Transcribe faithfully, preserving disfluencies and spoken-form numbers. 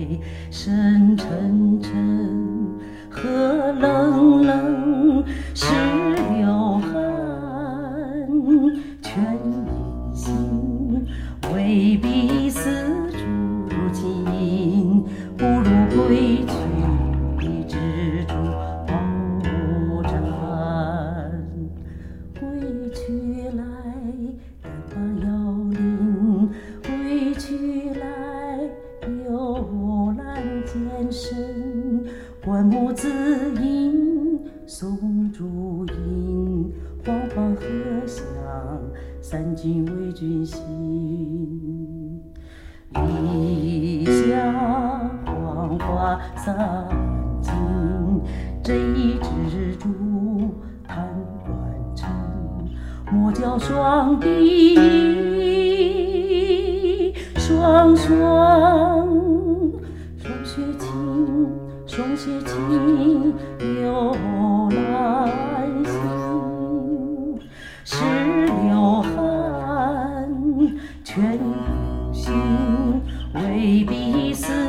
深沉沉，和冷冷是流汗，全一心，未必丝竹尽，不如归去知足饱展。归去来，干拔摇铃，归去来，幽兰渐深，观木子吟，松竹音，黄黄荷香，三军为君心。篱下黄花散尽，这一枝竹弹断肠，莫教双臂双双霜雪清，霜雪清，幽兰心，是流汗，全心，未必丝